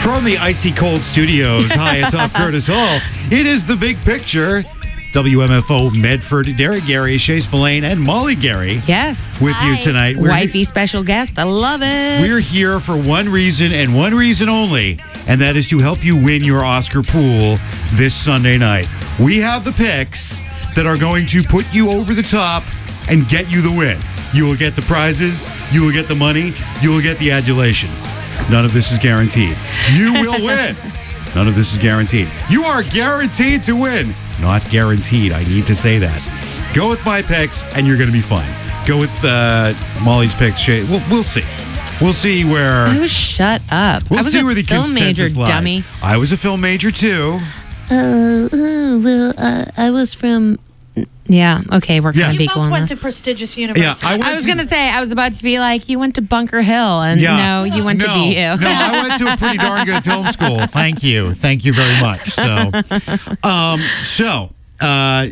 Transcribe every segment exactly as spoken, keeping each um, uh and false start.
From the icy cold studios high atop Curtis Hall, it is The Big Picture. W M F O Medford, Derek Gary, Shay Spillane, and Molly Gary. Yes. With Hi. you tonight. We're Wifey special guest. I love it. We're here for one reason and one reason only, and that is to help you win your Oscar pool this Sunday night. We have the picks that are going to put you over the top and get you the win. You will get the prizes, you will get the money, you will get the adulation. None of this is guaranteed. You will win. None of this is guaranteed. You are guaranteed to win. Not guaranteed. I need to say that. Go with my picks, and you're going to be fine. Go with uh, Molly's picks. Shay. We'll, we'll see. We'll see where. I was shut up. We'll I was see a where the film major, consensus lies. dummy. I was a film major too. Uh, uh well, uh, I was from. Yeah. Okay, we're Yeah. gonna You be both going went this. to prestigious universities. Yeah, I went I was to- gonna say I was about to be like, you went to Bunker Hill, and Yeah. no, you went no, to B U. No, I went to a pretty darn good film school. Thank you. Thank you very much. So, um, so, uh,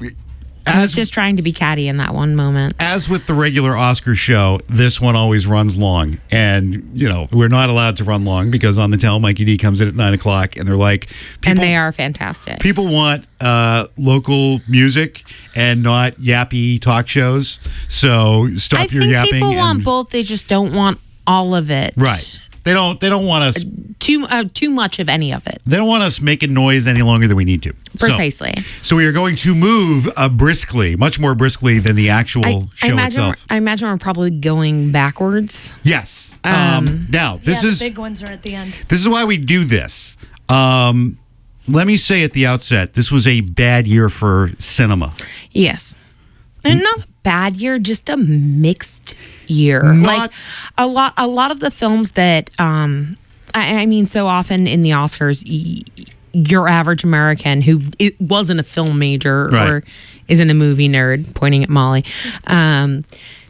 I was as just trying to be catty in that one moment. as with the regular Oscar show, this one always runs long. And, you know, we're not allowed to run long because on the tell, Mikey D comes in at nine o'clock and they're like, people, And they are fantastic. people want uh, local music and not yappy talk shows. So stop I your think yapping. people and, want both. They just don't want all of it. Right. They don't, they don't want us, Too uh, too much of any of it. they don't want us making noise any longer than we need to. So- Precisely. So, we are going to move uh, briskly, much more briskly than the actual I, I show imagine. We're, itself. I imagine we're probably going backwards. Yes. Um, now, this yeah, is the big ones are at the end. this is why we do this. Um, let me say at the outset, this was a bad year for cinema. Yes. And not a bad year, just a mixed year. Not- like a lot a lot of the films that um I, I mean so often in the Oscars y- your average American who it wasn't a film major Right. or isn't a movie nerd, pointing at Molly, um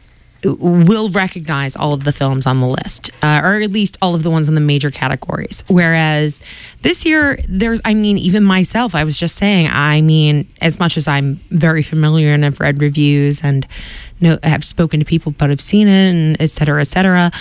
will recognize all of the films on the list, uh, or at least all of the ones in the major categories. Whereas this year, there's, I mean, even myself, I was just saying, I mean, as much as I'm very familiar and I've read reviews and know, have spoken to people, but I've seen it and et cetera, et cetera,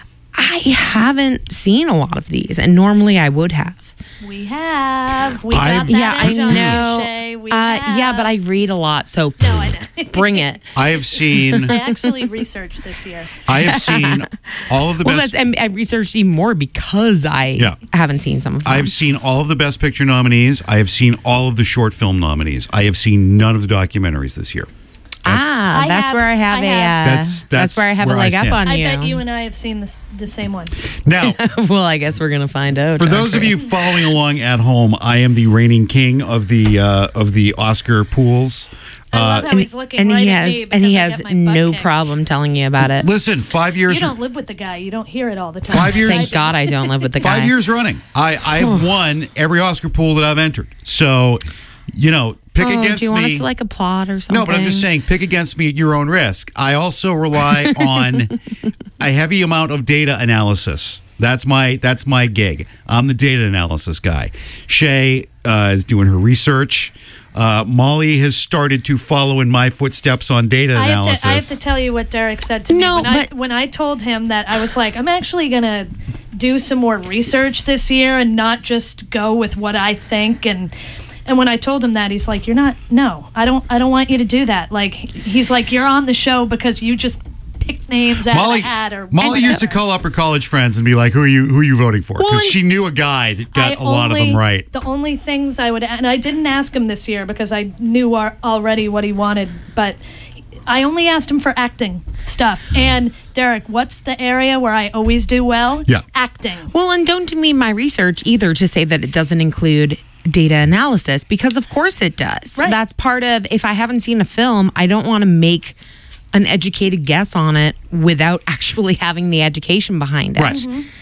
I haven't seen a lot of these, and normally I would have. We have. We I- got that Yeah, I edge on you, know. Shay. We Uh, have. yeah, but I read a lot, so No, I know. bring it. I have seen, I actually researched this year. I have seen all of the Well, best. that's, and I researched even more because I Yeah. haven't seen some of them. I've seen all of the Best Picture nominees. I have seen all of the short film nominees. I have seen none of the documentaries this year. That's, Ah, I that's have- where I have I a. have. Uh, That's- that's, that's where I have where a I leg up stand. on I you. bet you and I have seen this, the same one. now, well, I guess we're gonna find out. for those of you following along at home, I am the reigning king of the uh, of the Oscar pools. I love Uh, how and, he's looking and right he at has me and because he I has get my butt no kicked. problem telling you about it. Listen, five years. You don't live with the guy. You don't hear it all the time. Five years- Thank God I don't live with the guy. Five years running. I, I have won every Oscar pool that I've entered. So, you know, pick Oh, against do you want me. us to like applaud or something? No, but I'm just saying, pick against me at your own risk. I also rely on a heavy amount of data analysis. That's my that's my gig. I'm the data analysis guy. Shay uh, is doing her research. Uh, Molly has started to follow in my footsteps on data I have, analysis. to, I have to tell you what Derek said to me. No, when, I, but- when I told him that, I was like, I'm actually going to do some more research this year and not just go with what I think. And and when I told him that, he's like, you're not, no, I don't, I don't want you to do that. Like, he's like, you're on the show because you just pick names out Molly, of the hat or Molly used to whatever. call up her college friends and be like, "Who are you? Who are you voting for?" Because Well, and- she knew a guy that got I a lot of only- them right. The only things I would, and I didn't ask him this year because I knew ar- already what he wanted, but I only asked him for acting stuff. And Derek, what's the area where I always do well? Yeah. Acting. Well, and don't demean my research either to say that it doesn't include data analysis, because of course it does. Right. That's part of, if I haven't seen a film, I don't want to make an educated guess on it without actually having the education behind it. Right.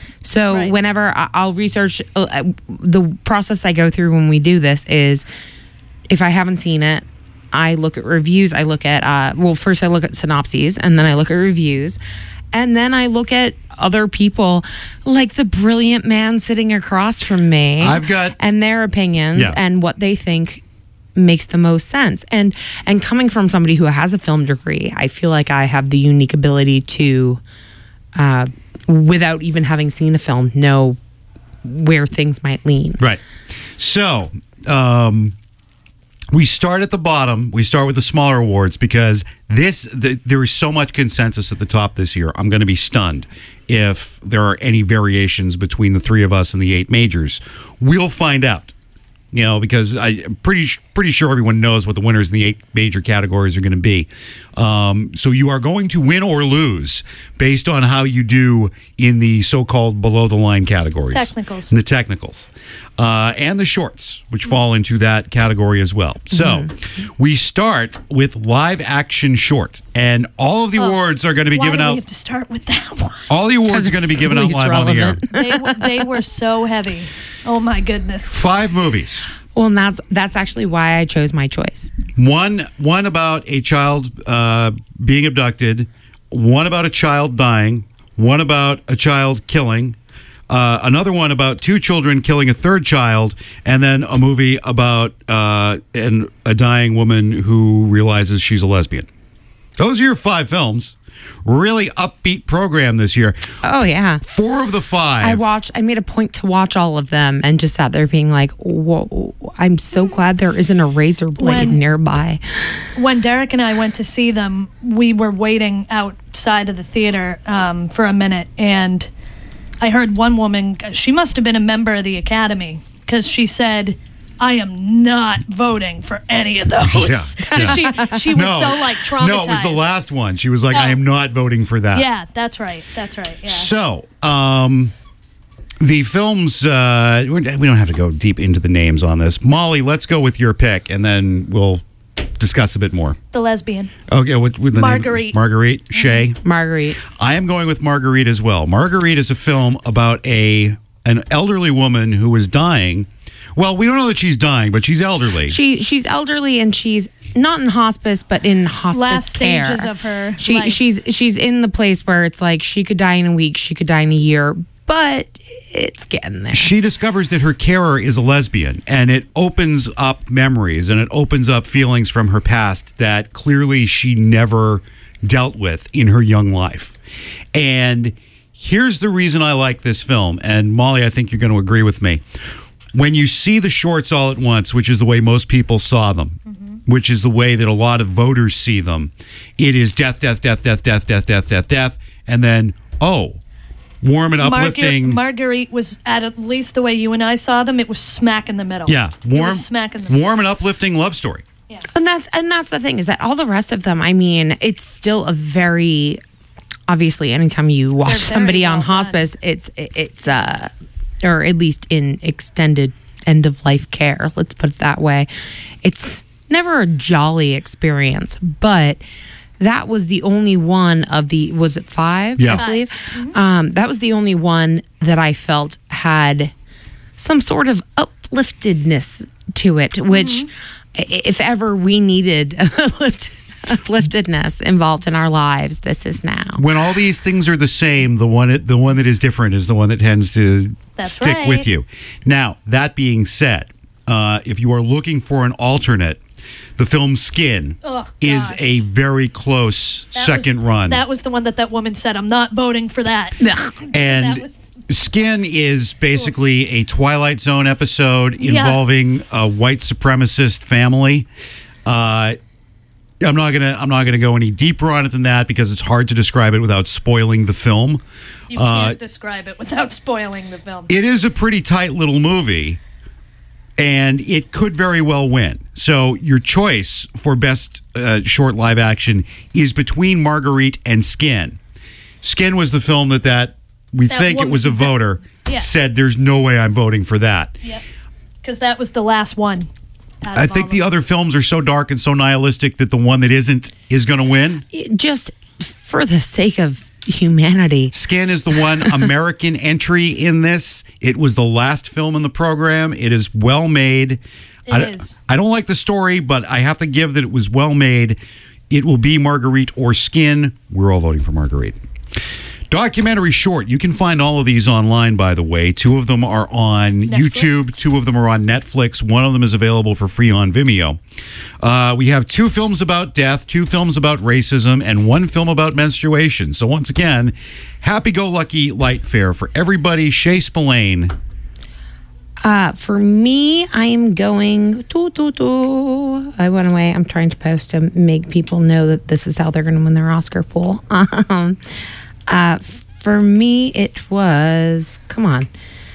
So Right. whenever I- I'll research, uh, the process I go through when we do this is, if I haven't seen it, I look at reviews. I look at, uh, well, first I look at synopses, and then I look at reviews. And then I look at other people, like the brilliant man sitting across from me. I've got- and their opinions Yeah. and what they think makes the most sense. And and coming from somebody who has a film degree, I feel like I have the unique ability to, uh, without even having seen a film, know where things might lean. Right. So, um, we start at the bottom. We start with the smaller awards because this the, there is so much consensus at the top this year. I'm going to be stunned if there are any variations between the three of us and the eight majors. We'll find out. You know, because I'm pretty pretty sure everyone knows what the winners in the eight major categories are going to be. Um, so you are going to win or lose based on how you do in the so-called below-the-line categories. Technicals. And the technicals. Uh, and the shorts, which fall into that category as well. So Mm-hmm. we start with live-action short. And all of the Oh, awards are going to be Why given do we out. have to start with that one? All the awards 'Cause are going to be it's given out least live on the air. relevant. They, were- they were so heavy. Oh my goodness. Five movies. Well, and that's that's actually why I chose my choice. One one about a child uh, being abducted, one about a child dying, one about a child killing, uh, another one about two children killing a third child, and then a movie about uh, an, a dying woman who realizes she's a lesbian. Those are your five films. Really upbeat program this year. Oh yeah. Four of the five. I watched. I made a point to watch all of them, and just sat there being like, "Whoa! I'm so glad there isn't a razor blade When- nearby." When Derek and I went to see them, we were waiting outside of the theater um, for a minute, and I heard one woman, she must have been a member of the Academy, because she said, I am not voting for any of those. Yeah, yeah. She, she was so like traumatized. No, it was the last one. She was like, I Oh. am not voting for that. Yeah, that's right. That's right. Yeah. So, um, the films, uh, we don't have to go deep into the names on this. Molly, let's go with your pick, and then we'll discuss a bit more. The lesbian. Okay, with, with the Marguerite. name? Marguerite. Shay. Marguerite. I am going with Marguerite as well. Marguerite is a film about a an elderly woman who is dying. Well, we don't know that she's dying, but she's elderly. She she's elderly and she's not in hospice, but in hospice Last care. stages of her She life. she's she's in the place where it's like she could die in a week, she could die in a year, but it's getting there. She discovers that her carer is a lesbian, and it opens up memories and it opens up feelings from her past that clearly she never dealt with in her young life. And here's the reason I like this film, and Molly, I think you're going to agree with me. When you see the shorts all at once, which is the way most people saw them, mm-hmm. which is the way that a lot of voters see them, it is death, death, death, death, death, death, death, death, death, and then, oh, warm and uplifting. Marguerite, Marguerite was at at least the way you and I saw them. It was smack in the middle. Yeah, It warm, was smack in the middle. warm and uplifting love story. Yeah. And that's and that's the thing is that all the rest of them, I mean, it's still a very obviously anytime you watch They're very somebody on well done. hospice, it's it's uh or at least in extended end of life care, let's put it that way. It's never a jolly experience, but that was the only one of the was it five? Yeah. I believe. Um, that was the only one that I felt had some sort of upliftedness to it, which i- if ever we needed uplift- upliftedness involved in our lives, this is now. When all these things are the same, the one the one that is different is the one that tends to That's stick right. with you. Now, that being said, uh, if you are looking for an alternate, the film Skin Oh, is gosh. a very close That second was, run. That was the one that that woman said, I'm not voting for that. and that was- Skin is basically a Twilight Zone episode Yeah. involving a white supremacist family. Uh, I'm not gonna I'm not gonna go any deeper on it than that because it's hard to describe it without spoiling the film. You Uh, can't describe it without spoiling the film. It is a pretty tight little movie, and it could very well win. So your choice for best uh, short live action is between Marguerite and Skin. Skin was the film that that we That think it woman- was a that- voter yeah. said there's no way I'm voting for that. Yep. Because that was the last one. out I of think all the of other films are so dark and so nihilistic that the one that isn't is going to win. Just for the sake of humanity. Skin is the one American entry in this. It was the last film in the program. It is well made. It I, is. I don't like the story, but I have to give that it was well made. It will be Marguerite or Skin. We're all voting for Marguerite. Documentary short. You can find all of these online, by the way. Two of them are on Netflix? YouTube. Two of them are on Netflix. One of them is available for free on Vimeo. Uh, we have two films about death, two films about racism, and one film about menstruation. So once again, happy-go-lucky light fare for everybody. Shay Spillane, Uh, for me, I am going. Doo, doo, doo. I went away. I'm trying to post to make people know that this is how they're going to win their Oscar pool. Um, uh, for me, it was. Come on.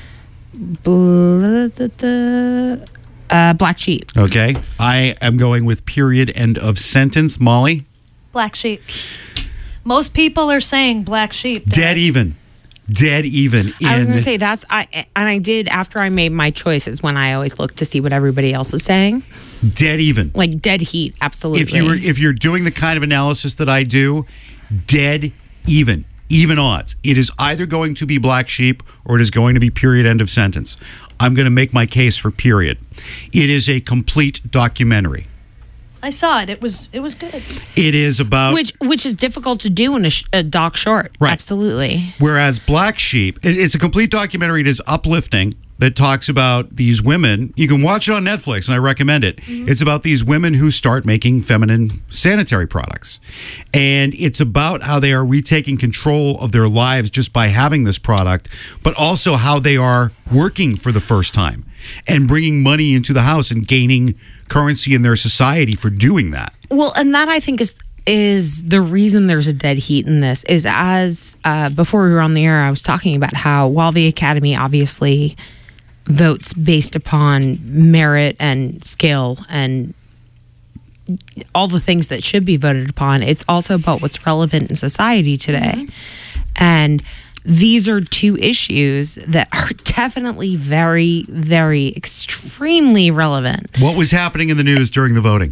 Blah, blah, blah, uh, Black Sheep. Okay. I am going with period, end of sentence. Molly? Black Sheep. Most people are saying Black Sheep. Dead even. Dead even. In, I was going to say that's I and I did after I made my choices when I always look to see what everybody else is saying. Dead even. Like dead heat, absolutely. If you were if you're doing the kind of analysis that I do, dead even. Even odds. It is either going to be Black Sheep or it is going to be period, end of sentence. I'm going to make my case for period. It is a complete documentary. I saw it. It was it was good. It is about which which is difficult to do in a, sh- a doc short. Right. Absolutely. Whereas Black Sheep, it, it's a complete documentary. It is uplifting. That talks about these women. You can watch it on Netflix, and I recommend it. Mm-hmm. It's about these women who start making feminine sanitary products. And it's about how they are retaking control of their lives just by having this product, but also how they are working for the first time and bringing money into the house and gaining currency in their society for doing that. Well, and that I think is is the reason there's a dead heat in this is as uh, before we were on the air, I was talking about how while the Academy obviously votes based upon merit and skill and all the things that should be voted upon, it's also about what's relevant in society today. Mm-hmm. And these are two issues that are definitely very, very, extremely relevant. What was happening in the news during the voting?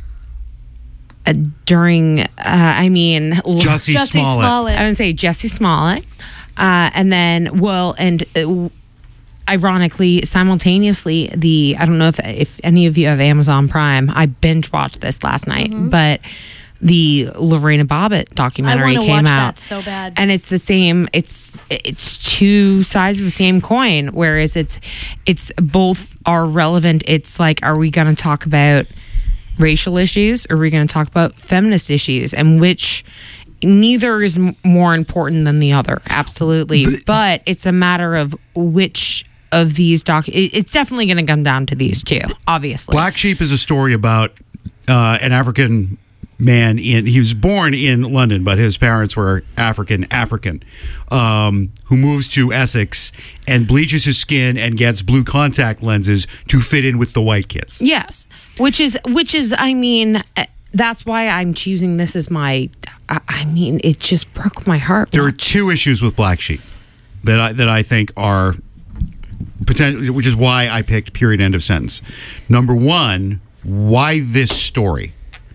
Uh, during, uh, I mean... Jussie, Jussie Smollett. Smollett. I would say Jussie Smollett. Uh, and then, well, and... Uh, ironically, simultaneously, the I don't know if if any of you have Amazon Prime. I binge watched this last night, mm-hmm. but the Lorena Bobbitt documentary I came watch out that so bad, and it's the same. It's it's two sides of the same coin. Whereas it's it's both are relevant. It's like, are we going to talk about racial issues, or are we going to talk about feminist issues, and which? Neither is m- more important than the other, absolutely. But it's a matter of which of these doc. It, it's definitely going to come down to these two, obviously. Black Sheep is a story about uh, an African man in. He was born in London, but his parents were African African, um, who moves to Essex and bleaches his skin and gets blue contact lenses to fit in with the white kids. Yes, which is which is. I mean. That's why I'm choosing this as my. I, I mean, it just broke my heart. There are two issues with Black Sheep that I that I think are potential, which is why I picked period, end of sentence. Number one, why this story?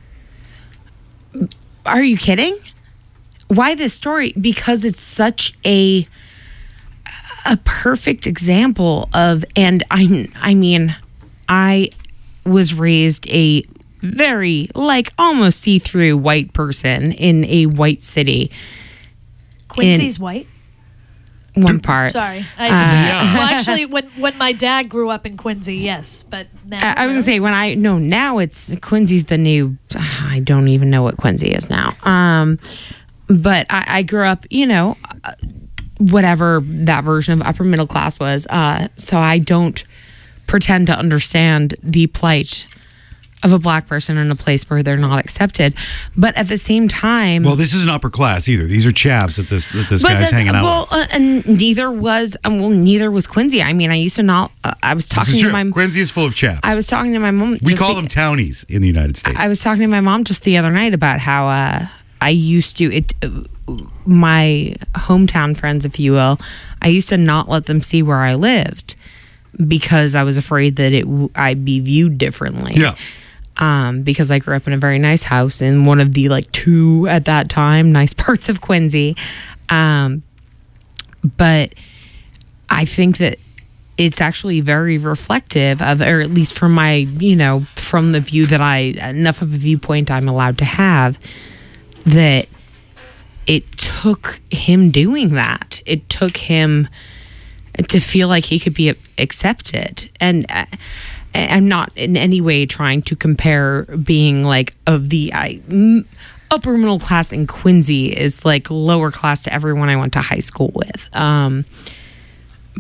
Are you kidding? Why this story? Because it's such a a perfect example of, and I I mean, I was raised a very, like, almost see-through white person in a white city. Quincy's white? One part. Sorry. I, Uh, Yeah. Well, actually, when, when my dad grew up in Quincy, yes. But now... I, I was going to say, when I, no, now it's, Quincy's the new, I don't even know what Quincy is now. Um, but I, I grew up, you know, whatever that version of upper middle class was. Uh, so I don't pretend to understand the plight of a black person in a place where they're not accepted, but at the same time, Well, this isn't upper class either. These are chavs that this that this but guy's that's- hanging out well, with. uh, and neither was um, well, neither was Quincy. I mean, I used to not. Uh, I was This talking is to true. my. Quincy is full of chavs. I was talking to my mom. we just call the- them townies in the United States. I was talking to my mom just the other night about how uh, I used to it. Uh, my hometown friends, if you will, I used to not let them see where I lived because I was afraid that it w- I'd be viewed differently. yeah. Um, because I grew up in a very nice house in one of the like two at that time nice parts of Quincy. Um, but I think that it's actually very reflective of, or at least from my, you know, from the view that I, enough of a viewpoint I'm allowed to have, that it took him doing that. It took him to feel like he could be accepted. And uh, I'm not in any way trying to compare being like of the I, m- upper middle class in Quincy is like lower class to everyone I went to high school with. Um,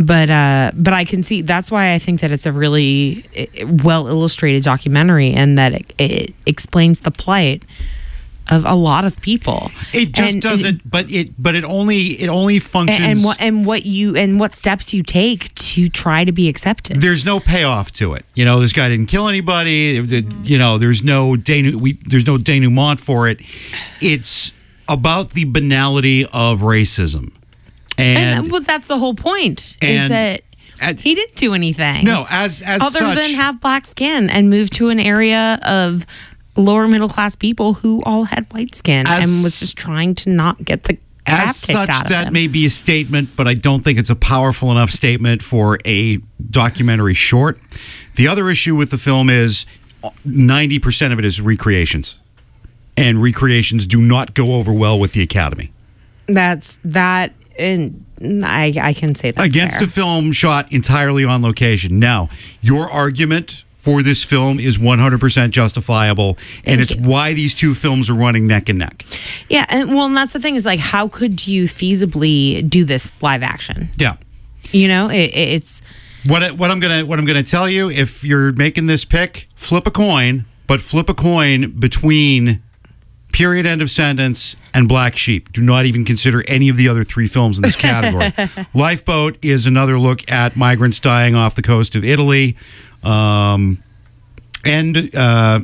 but uh, but I can see that's why I think that it's a really well illustrated documentary, and that it, it explains the plight of a lot of people. It just and, doesn't, but it but it only it only functions. And, and what and what you and what steps you take to try to be accepted. There's no payoff to it. You know, this guy didn't kill anybody. You know, there's no dénou, we, there's no denouement for it. It's about the banality of racism, and, and well, that's the whole point. Is and that at, he didn't do anything. No, as as other such, than have black skin and move to an area of lower middle class people who all had white skin as, and was just trying to not get the crap as kicked such. out of That them. may be a statement, but I don't think it's a powerful enough statement for a documentary short. The other issue with the film is ninety percent of it is recreations, and recreations do not go over well with the Academy. That's that, and I I can say that Against fair. a film shot entirely on location. Now, your argument for this film is one hundred percent justifiable, and Thank it's you. why these two films are running neck and neck. Yeah, and well, and that's the thing is like, how could you feasibly do this live action? Yeah. You know, it, it's What I- what I'm gonna what I'm gonna tell you, if you're making this pick, flip a coin, but flip a coin between Period, End of Sentence, and Black Sheep. Do not even consider any of the other three films in this category. Lifeboat is another look at migrants dying off the coast of Italy. Um, and uh,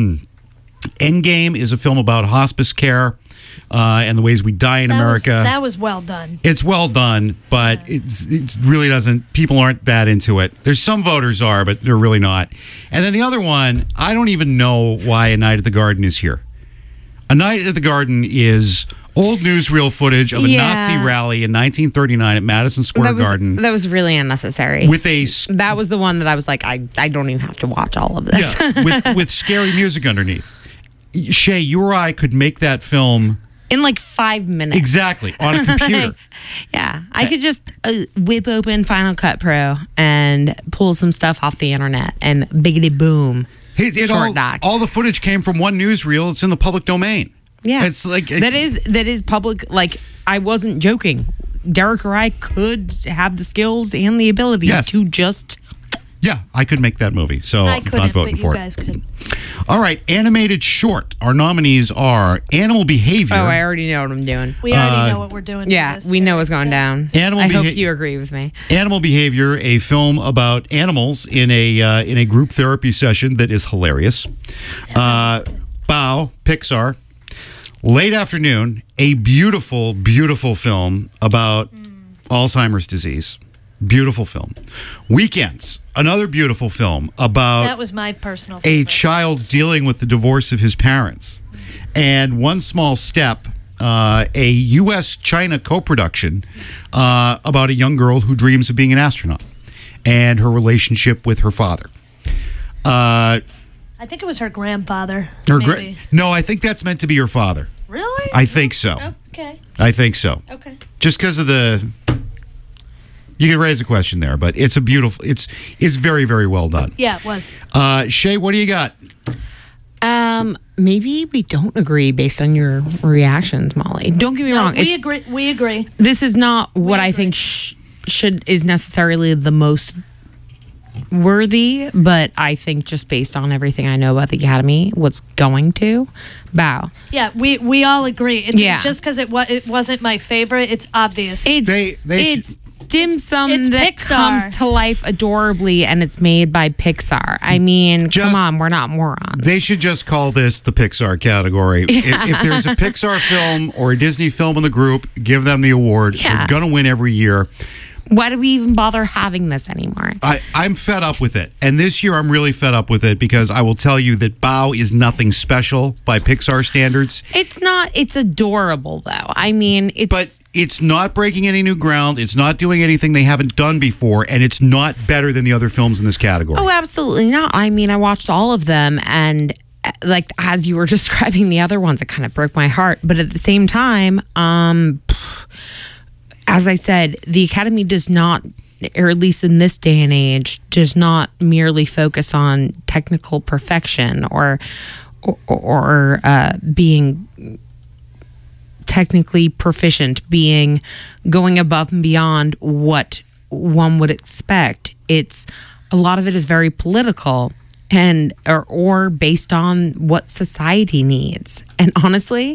Endgame is a film about hospice care uh, and the ways we die in That was, America. that was well done. It's well done, but it's it really doesn't. People aren't that into it. There's some voters are, but they're really not. And then the other one, I don't even know why A Night at the Garden is here. A Night at the Garden is old newsreel footage of a Yeah. Nazi rally in nineteen thirty-nine at Madison Square that was, Garden that was really unnecessary. with a s- that was the one that I was like, I, I don't even have to watch all of this. yeah, with with scary music underneath. Shay, you or I could make that film In like five minutes. exactly on a computer. Yeah, I could just uh, whip open Final Cut Pro and pull some stuff off the internet, and biggity boom. It, it Short all, doc. all the footage came from one newsreel. It's in the public domain. Yeah, It's like that is that is public. Like, I wasn't joking. Derek or I could have the skills and the ability Yes. to just. Yeah, I could make that movie. So I I'm couldn't, not but voting you for guys it. could. All right, animated short. Our nominees are Animal Behavior. Oh, I already know what I'm doing. We already Uh, know what we're doing. for Yeah, this. we know what's going down. Animal I hope beha- you agree with me. Animal Behavior, a film about animals in a uh, in a group therapy session that is hilarious. Uh, Bow, Pixar. Late Afternoon, a beautiful, beautiful film about Alzheimer's disease. Beautiful film. Weekends, another beautiful film about That was my personal a favorite. child dealing with the divorce of his parents. And One Small Step, uh, a U S China co-production uh, about a young girl who dreams of being an astronaut and her relationship with her father. Uh, I think it was her grandfather. her maybe. gra- no, I think that's meant to be her father. Really? I think so. Okay. I think so. Okay. Just because of the... You can raise a question there, but it's a beautiful... It's it's very, very well done. Yeah, it was. Uh, Shay, what do you got? Um, maybe we don't agree based on your reactions, Molly. Don't get me No, wrong. we It's, agree. We agree. this is not what I agree. think sh- should is necessarily the most worthy, but I think just based on everything I know about the Academy, what's going to bow. Yeah, we we all agree. It's Yeah. just because it was it wasn't my favorite. It's obvious. It's They- they it's dim sum It's that Pixar. comes to life adorably, and it's made by Pixar. I mean, Just- come on, we're not morons. They should just call this the Pixar category. If, if there's a Pixar film or a Disney film in the group, give them the award. Yeah. They're going to win every year. Why do we even bother having this anymore? I, I'm fed up with it. And this year I'm really fed up with it because I will tell you that Bow is nothing special by Pixar standards. It's not. It's adorable, though. I mean, it's. But it's not breaking any new ground. It's not doing anything they haven't done before. And it's not better than the other films in this category. Oh, absolutely not. I mean, I watched all of them, and uh, like as you were describing the other ones, it kind of broke my heart. But at the same time, um, as I said, the Academy does not, or at least in this day and age, does not merely focus on technical perfection or or, or uh, being technically proficient, being going above and beyond what one would expect. It's a lot of it is very political and or, or based on what society needs. And honestly,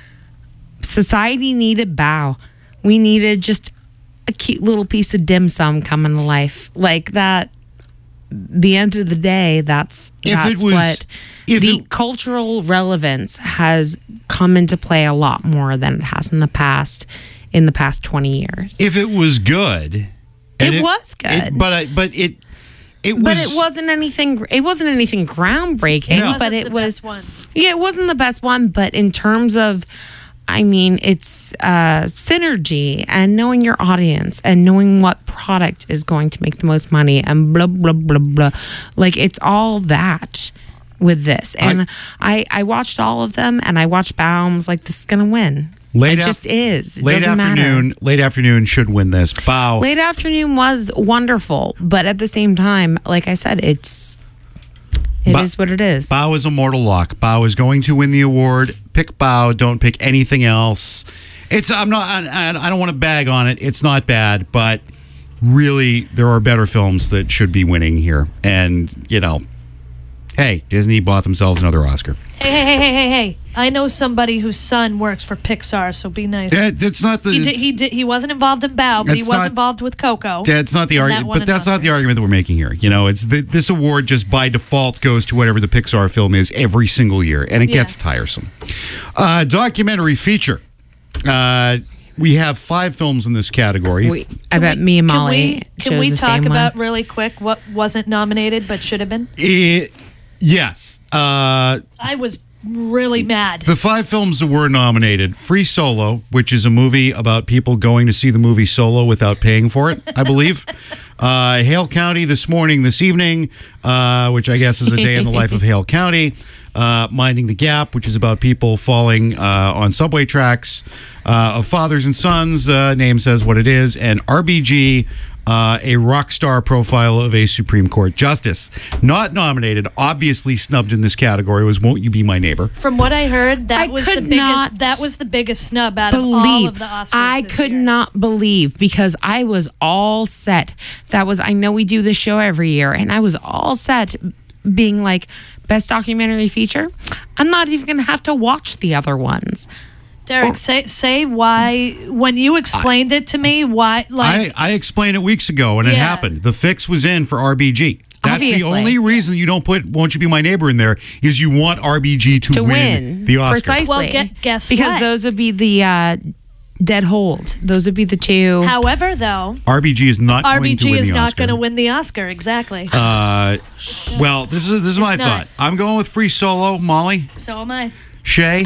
society needed Bao. We needed just a cute little piece of dim sum coming to life like that. The end of the day, that's If that's it was- what if the it- cultural relevance has come into play a lot more than it has in the past. In the past twenty years, If it was good, and It was good. it- but I, but it it was. but it wasn't anything. It wasn't anything groundbreaking. No. But Wasn't it the was. best one. Yeah, it wasn't the best one. But in terms of, I mean, it's uh, synergy and knowing your audience and knowing what product is going to make the most money and blah blah blah blah. Like it's all that with this. And I I, watched all of them and I watched Baum's like this is gonna win. Late it af- just is. It late doesn't afternoon. matter. Late afternoon should win this. Bow. Late afternoon was wonderful, but at the same time, like I said, it's it is Ba- what it is. Bow is a mortal lock. Bow is going to win the award. Pick Bow. Don't pick anything else. It's. I'm not. I, I don't want to bag on it. It's not bad, but really, there are better films that should be winning here. And you know, hey, Disney bought themselves another Oscar. Hey, hey, hey, hey, hey, hey! I know somebody whose son works for Pixar, so be nice. That, that's not the. he did. it's- He did. He wasn't involved in Bao, but he That's was not- involved with Coco. That's not the and that argument, won but an that's not Oscar. the argument that we're making here. You know, it's the, this award just by default goes to whatever the Pixar film is every single year, and it Yeah. gets tiresome. Uh, documentary feature. Uh, we have five films in this category. We, I bet me and Can Molly we, can chose we the talk same about one. really quick what wasn't nominated but should have been? It- yes, uh, I was really mad. the five films that were nominated: Free Solo, which is a movie about people going to see the movie Solo without paying for it, I believe. Uh, Hale County, This Morning, This Evening, uh, which I guess is a day in the life of Hale County. Uh, Minding the Gap, which is about people falling uh, on subway tracks. Uh, of Fathers and Sons, uh, name says what it is. And R B G, uh, a rock star profile of a Supreme Court justice. Not nominated, obviously snubbed in this category, was Won't You Be My Neighbor? From what I heard, that I was the could biggest. not That was the biggest snub out of all believe of the Oscars. I this could year. not believe because I was all set. That was I know we do this show every year, and I was all set being like best documentary feature. I'm not even gonna have to watch the other ones. Derek, say say why when you explained it to me. Why like I, I explained it weeks ago when it Yeah. happened. The fix was in for R B G. That's Obviously. the only reason you don't put Won't You Be My Neighbor in there is you want R B G to, To win, win, the Oscar. precisely. Well, gue- guess because what? those would be the uh, dead hold. Those would be the two. However, though, R B G is not R going B to G win is the not Oscar. going to win the Oscar. Exactly. Uh, well, this is this is my It's not. thought. I'm going with Free Solo. Molly, so am I. Shay.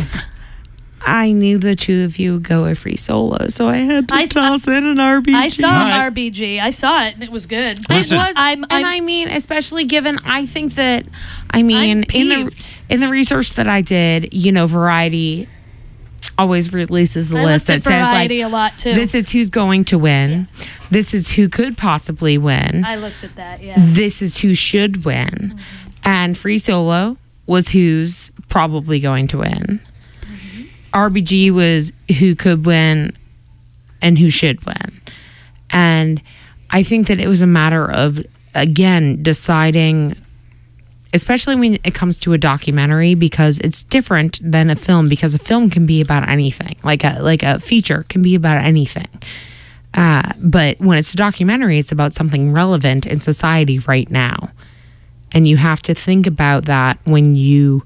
I knew the two of you would go with Free Solo, so I had to I saw- toss in an R B G. I saw All right. R B G. I saw it and it was good. Listen. It was, I'm- and I'm- I mean, especially given, I think that, I mean, in the peeved. in the research that I did, you know, Variety always releases a I list looked at that says like, Variety a lot too. this is who's going to win, this is who could possibly win, I looked at that. Yeah. this is who should win, and Free Solo was who's probably going to win. R B G was who could win and who should win. And I think that it was a matter of, again, deciding, especially when it comes to a documentary, because it's different than a film, because a film can be about anything. Like a like a feature can be about anything. Uh, but when it's a documentary, it's about something relevant in society right now. And you have to think about that when you,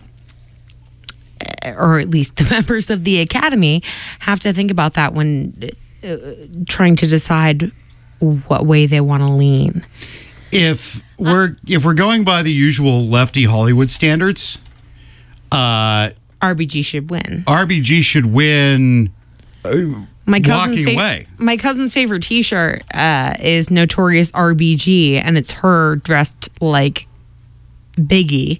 or at least the members of the Academy have to think about that when uh, trying to decide what way they want to lean. If we're if we're going by the usual lefty Hollywood standards, uh, R B G should win. R B G should win. My cousin's, walking fa- away. my cousin's favorite T-shirt uh, is Notorious R B G, and it's her dressed like Biggie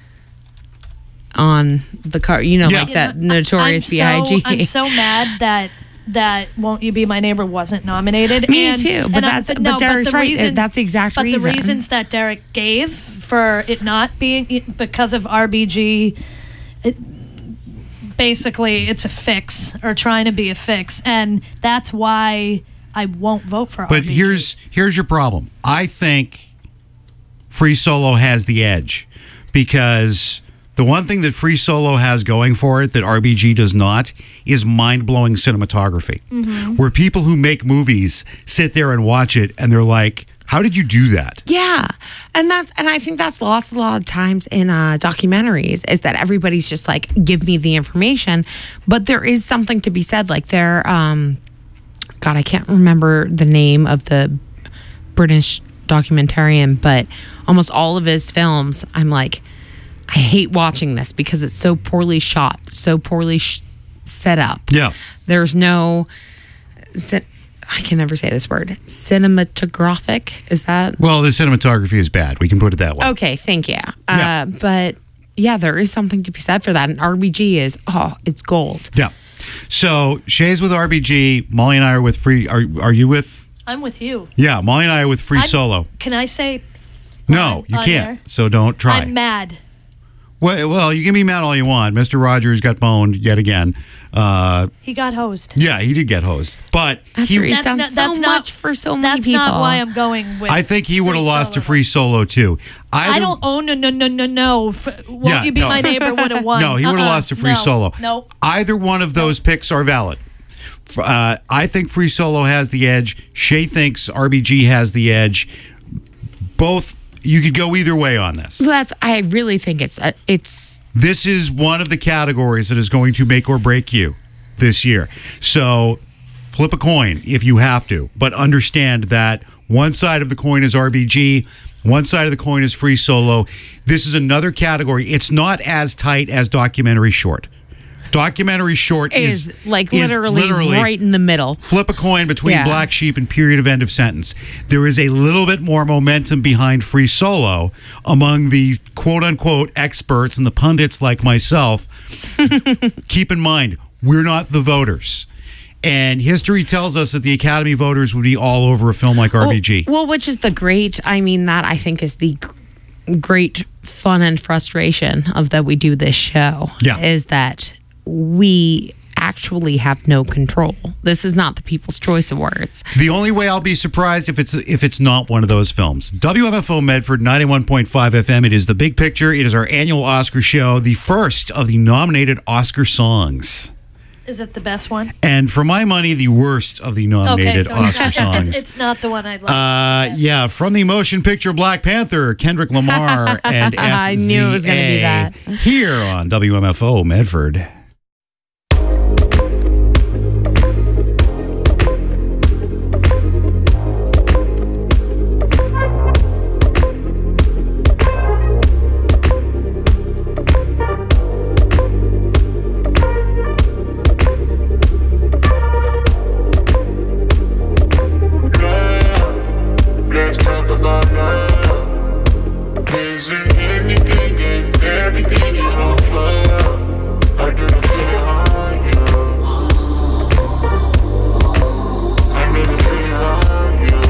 on the car. You know, Yeah. like that You know, I- Notorious I'm B I G. So, I'm so mad that that Won't You Be My Neighbor wasn't nominated. Me and, too, but and I- that's- but Derek's the right. reasons- That's the exact but reason. the reasons that Derek gave for it not being because of R B G, it, basically it's a fix or trying to be a fix, and that's why I won't vote for But R B G. here's here's your problem. I think Free Solo has the edge because the one thing that Free Solo has going for it that R B G does not is mind-blowing cinematography. Mm-hmm. Where people who make movies sit there and watch it and they're like, how did you do that? Yeah. And that's and I think that's lost a lot of times in uh, documentaries is that everybody's just like, give me the information. But there is something to be said. Like there, um, God, I can't remember the name of the British documentarian, but almost all of his films, I'm like, I hate watching this because it's so poorly shot, so poorly sh- set up. Yeah. There's no... I can never say this word. Cinematographic, is that? Well, the cinematography is bad. We can put it that way. Okay, thank you. Yeah. Uh, but yeah, there is something to be said for that. And R B G is, oh, it's gold. Yeah. So Shay's with R B G. Molly and I are with Free. Are are you with? I'm with you. Yeah, Molly and I are with Free I'm- Solo. Can I say? No, on- you on can't. air? So don't try. I'm mad. Well, well, you can be mad all you want. Mister Rogers got boned yet again. Uh, He got hosed. yeah, he did get hosed, but After he. he's That's done not- so that's much not- for so many That's people. not why I'm going with. I think he would have Free lost to Solo. Free Solo too. Either, I don't. Oh no no no no no! F- Won't Yeah, you be no. my neighbor? Would have won. No, he would have Uh-uh. lost to Free No. Solo. No. Either one of those picks are valid. F- Uh, I think Free Solo has the edge. Shay thinks R B G has the edge. Both, you could go either way on this. Well, that's. I really think it's. A, it's. This is one of the categories that is going to make or break you this year. So flip a coin if you have to, but understand that one side of the coin is R B G, one side of the coin is Free Solo. This is another category. It's not as tight as documentary short. Documentary short is, Is like is literally, literally right in the middle. flip a coin between Yeah. Black Sheep and Period of End of Sentence. There is a little bit more momentum behind Free Solo among the quote-unquote experts and the pundits like myself. Keep in mind, we're not the voters. And history tells us that the Academy voters would be all over a film like R B G. Well, which is the great, I mean, that I think is the g- great fun and frustration of that we do this show. Yeah. Is that we actually have no control. This is not the People's Choice Awards. The only way I'll be surprised if it's if it's not one of those films. W M F O Medford ninety-one point five F M. It is The Big Picture. It is our annual Oscar show, the first of the nominated Oscar songs. Is it the best one? And for my money, the worst of the nominated so Oscar songs. It's not the one I love. Uh, yeah, from the motion picture Black Panther, Kendrick Lamar and S Z A. I knew it was gonna be that. Here on W M F O Medford. Let's talk about love. Is it anything and everything you offer? I didn't feel it on you. I didn't feel it on you.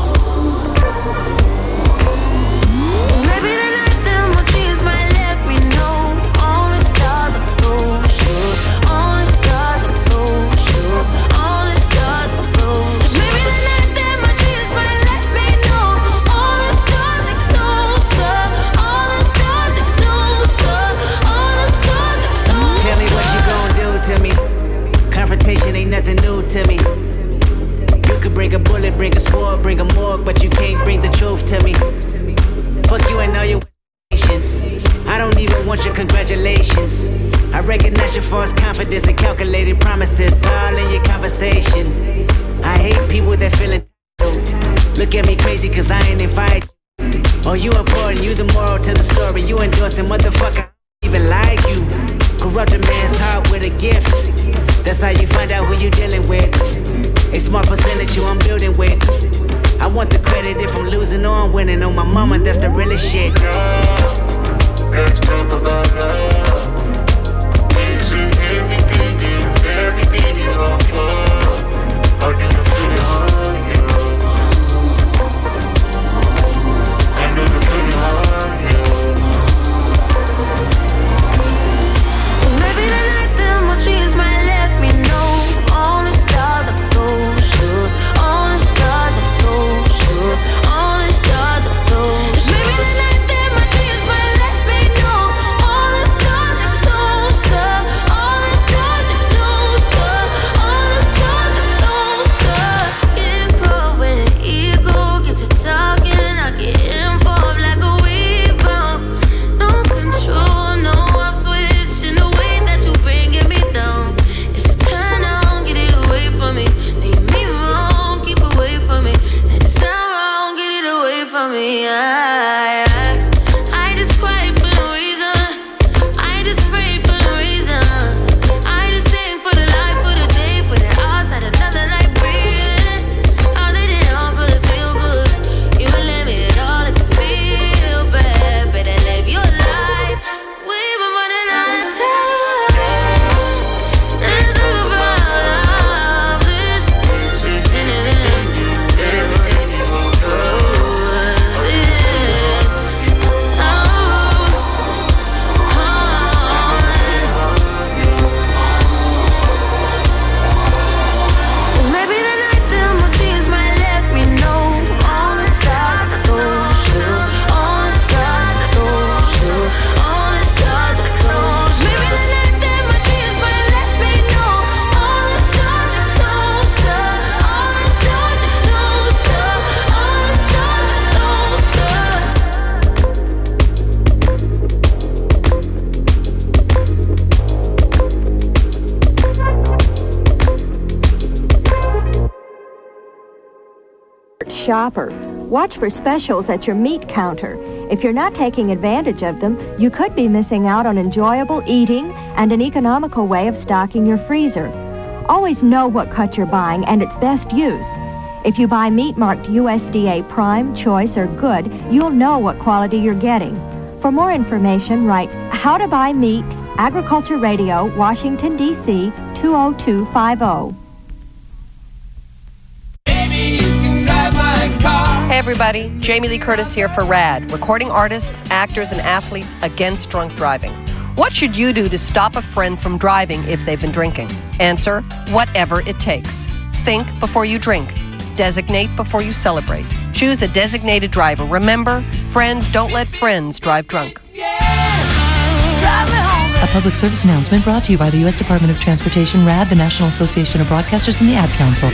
Maybe the night that my tears might let me know. All the stars are blue, sure. All the stars are blue, sure. All the stars are blue. Maybe the night that my tears might let me know. All the stars are closer. All the stars are closer. All the stars are closer. Tell me what you gon' do to me. Confrontation ain't nothing new to me. You could bring a bullet, bring a sword, bring a morgue, but you can't bring the truth to me. Fuck you and all your patience. I don't even want your congratulations. I recognize your false confidence and calculated promises all in your conversation. I hate people that feel entitled. Look at me crazy cause I ain't invited. Oh, you important, you the moral to the story. You endorsing motherfucker, I don't even like you. Corrupt a man's heart with a gift. That's how you find out who you dealing with. A small percentage you I'm building with. I want the credit if I'm losing or I'm winning. On my mama, that's the realest shit. Let's talk about love. Is it anything and everything you offer? I didn't feel it on you. I didn't feel it on you. Maybe the night that my tears might let me know. All the stars are blue, sure. All shopper. Watch for specials at your meat counter. If you're not taking advantage of them, you could be missing out on enjoyable eating and an economical way of stocking your freezer. Always know what cut you're buying and its best use. If you buy meat marked U S D A Prime, Choice, or Good, you'll know what quality you're getting. For more information, write How to Buy Meat, Agriculture Radio, Washington, D C two oh two five oh. Hey everybody, Jamie Lee Curtis here for RAD, recording artists, actors, and athletes against drunk driving. What should you do to stop a friend from driving if they've been drinking? Answer, whatever it takes. Think before you drink. Designate before you celebrate. Choose a designated driver. Remember, friends don't let friends drive drunk. A public service announcement brought to you by the U S Department of Transportation, RAD, the National Association of Broadcasters, and the Ad Council.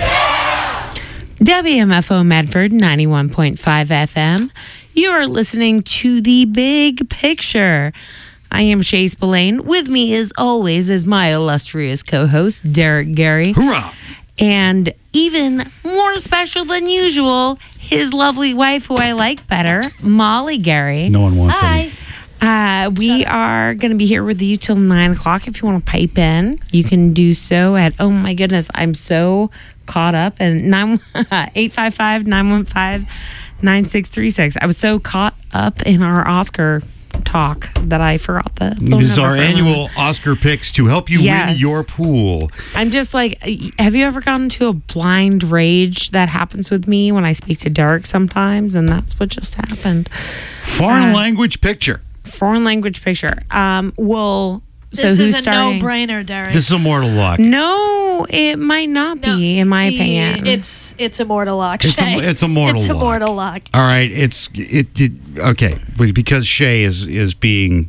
W M F O Medford, ninety-one point five F M. You are listening to The Big Picture. I am Shay Spillane. With me, as always, is my illustrious co-host, Derek Gary. Hoorah! And even more special than usual, his lovely wife, who I like better, Molly Gary. No one wants Hi. any. Uh, we are going to be here with you till nine o'clock. If you want to pipe in, you can do so at, oh my goodness, I'm so caught up. And nine eight five five, nine one five, nine six three six. I was so caught up in our Oscar talk that I forgot the phone This is number our for annual everyone. Oscar picks to help you Yes. win your pool. I'm just like, have you ever gotten into a blind rage? That happens with me when I speak to Derek sometimes, and that's what just happened. Foreign Uh, language picture. Foreign language picture. Um, well, so This who's is a starting? no-brainer, Derek. This is Immortal Luck. No, it might not No, be, in my he- opinion. It's it's Immortal Luck. It's Shay. a- it's Immortal It's Luck. Immortal Luck. All right, it's it, it okay, but because Shay is is being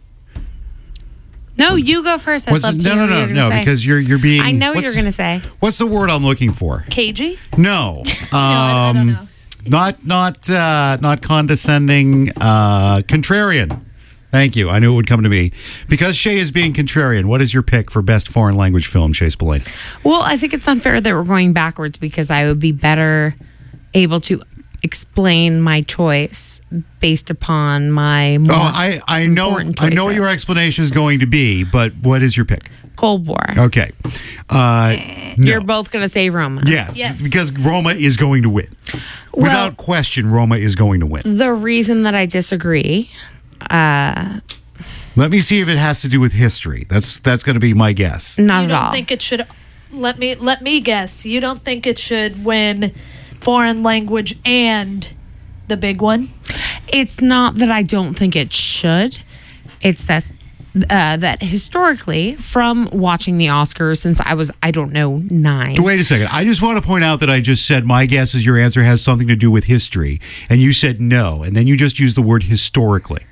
no, you go first. I'd what's love to no hear no what no you're no gonna say. because you're you're being I know what what's- you're going to say. What's the word I'm looking for? Cagey? No. I- I don't Um know. not not uh not condescending, uh contrarian. Thank you. I knew it would come to me. Because Shay is being contrarian, what is your pick for best foreign language film, Shay Spillane? Well, I think it's unfair that we're going backwards because I would be better able to explain my choice based upon my more Oh, I, I know important I know what choices. your explanation is going to be, but what is your pick? Cold War. Okay. Uh, no. You're both going to say Roma. Yes, Yes. because Roma is going to win. Without question, Roma is going to win. The reason that I disagree, uh, Let me see if it has to do with history. That's that's going to be my guess. not You at don't all. think it should? Let me let me guess. You don't think it should win foreign language and the big one? It's not that I don't think it should. It's that uh, that historically, from watching the Oscars since I was, I don't know, nine. Wait a second. I just want to point out that I just said my guess is your answer has something to do with history, and you said no, and then you just used the word historically.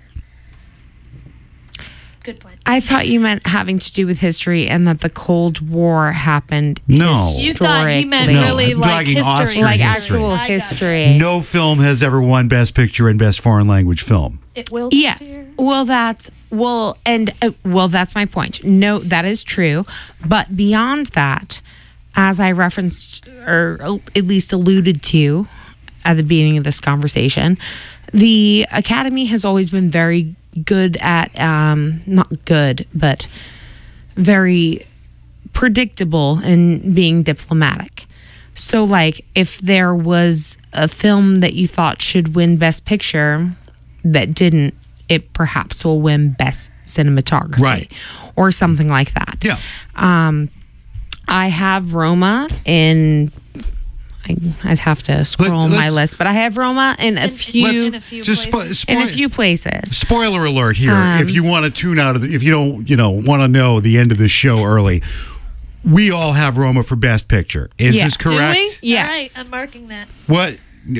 Good point. I thought you meant having to do with history and that the Cold War happened. No. You thought he meant historically. No, really I'm like talking history, Oscar like history. actual I got you. history. No film has ever won Best Picture and Best Foreign Language Film. It will. this Yes. year? Well, that's well, and uh, well, that's my point. No, that is true. But beyond that, as I referenced or at least alluded to at the beginning of this conversation, the Academy has always been very good at um, not good, but very predictable in being diplomatic. So, like, if there was a film that you thought should win Best Picture that didn't, it perhaps will win Best Cinematography. Right. Or something like that. Yeah. Um, I have Roma in, I, I'd have to scroll Let- my let's- list, but I have Roma in a In- few, in a few just spo- places. in a spoil- few places. Spoiler alert here. Um, if you want to tune out of the, if you don't, you know, want to know the end of the show early, we all have Roma for Best Picture. Is Yeah. this Do correct? we? Yes. All right, I'm marking that. What?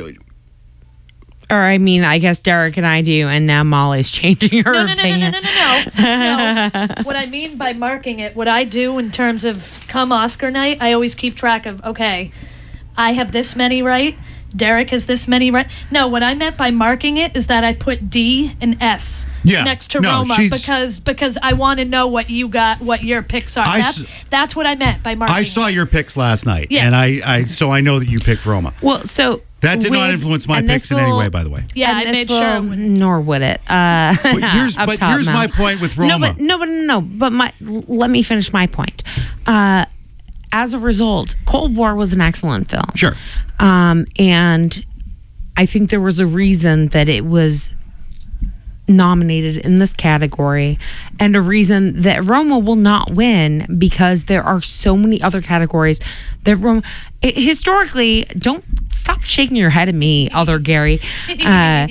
Or I mean, I guess Derek and I do, and now Molly's changing her No, no, no, no, no, opinion. no, no, no. No. What I mean by marking it, what I do in terms of come Oscar night, I always keep track of, okay, I have this many right, Derek has this many right. No, what I meant by marking it is that I put D and S Yeah, next to no, Roma she's- because because I want to know what you got, what your picks are. I That's, s- that's what I meant by marking I saw it. your picks last night, Yes. and I, I, so I know that you picked Roma. Well, so That did not with- influence my and this picks in any will- way, by the way. Yeah, and I this made will- sure. it would- Nor would it. Uh, But here's, up but top here's now. my point with Roma. No, but no, but no, no. But my let me finish my point. Uh, as a result, Cold War was an excellent film. Sure. Um, and I think there was a reason that it was nominated in this category, and a reason that Roma will not win because there are so many other categories that Roma it, historically. Don't stop shaking your head at me, other Gary. Uh,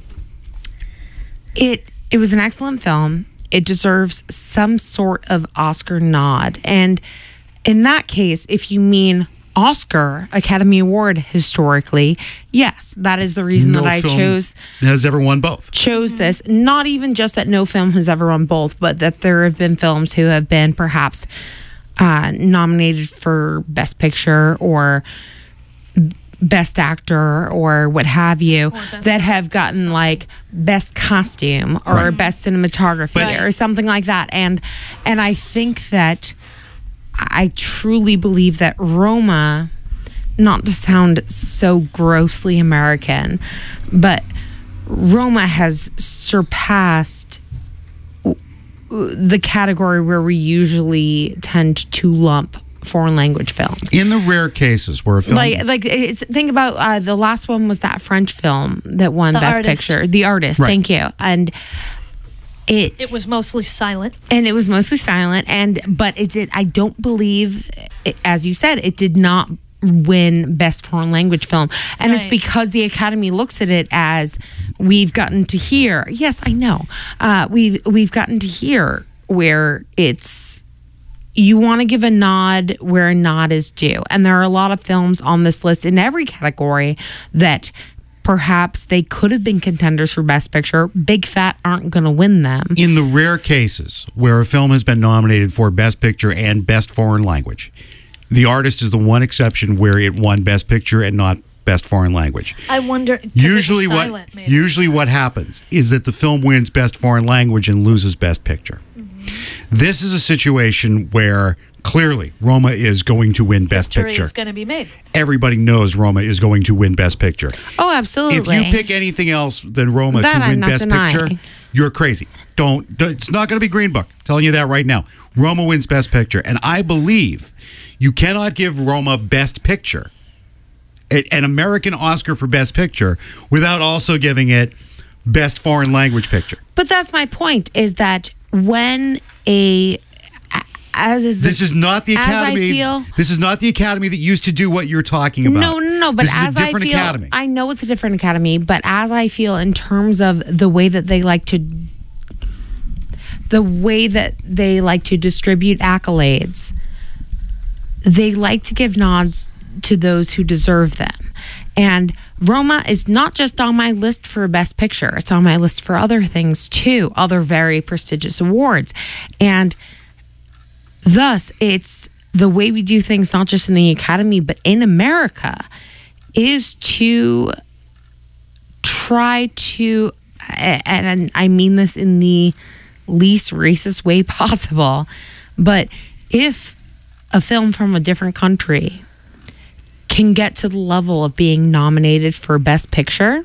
it it was an excellent film. It deserves some sort of Oscar nod, and in that case, if you mean Oscar Academy Award historically, yes, that is the reason No that I film chose has ever won both. chose this. Not even just that no film has ever won both, but that there have been films who have been perhaps uh, nominated for Best Picture or Best Actor or what have you, Best that have gotten like Best Costume or Right. Best Cinematography But- or something like that. And and I think that I truly believe that Roma, not to sound so grossly American, but Roma has surpassed the category where we usually tend to lump foreign language films. In the rare cases where a film... Like, like it's, think about uh, the last one was that French film that won The Best Artist. Picture, The Artist. Right. Thank you. And it It was mostly silent. and it was mostly silent, and but it did. I don't believe, it, as you said, it did not win Best Foreign Language Film, and it's Right. because the Academy looks at it as we've gotten to here. Yes, I know. Uh, we've we've gotten to here where it's. You want to give a nod where a nod is due. And there are a lot of films on this list in every category that perhaps they could have been contenders for Best Picture. Big Fat aren't going to win them. In the rare cases where a film has been nominated for Best Picture and Best Foreign Language, The Artist is the one exception where it won Best Picture and not Best Foreign Language. I wonder. 'cause Usually, it was what silent, maybe. usually what happens is that the film wins Best Foreign Language and loses Best Picture. This is a situation where clearly Roma is going to win Best History Picture. is going to be made. Everybody knows Roma is going to win Best Picture. Oh, absolutely. If you pick anything else than Roma That to I'm win not Best denying. Picture, you're crazy. Don't, don't- It's not going to be Green Book. I'm telling you that right now. Roma wins Best Picture, and I believe you cannot give Roma Best Picture, a- an American Oscar for Best Picture, without also giving it Best Foreign Language Picture. But that's my point, is that when a as is This is not the as I Academy. feel- This is not the Academy that used to do what you're talking about. No, no, no. But this as is a different I feel, Academy. I know it's a different academy. But as I feel, in terms of the way that they like to, the way that they like to distribute accolades, they like to give nods to those who deserve them. And Roma is not just on my list for Best Picture; it's on my list for other things too, other very prestigious awards, and. Thus, it's the way we do things, not just in the Academy, but in America, is to try to, and I mean this in the least racist way possible, but if a film from a different country can get to the level of being nominated for Best Picture,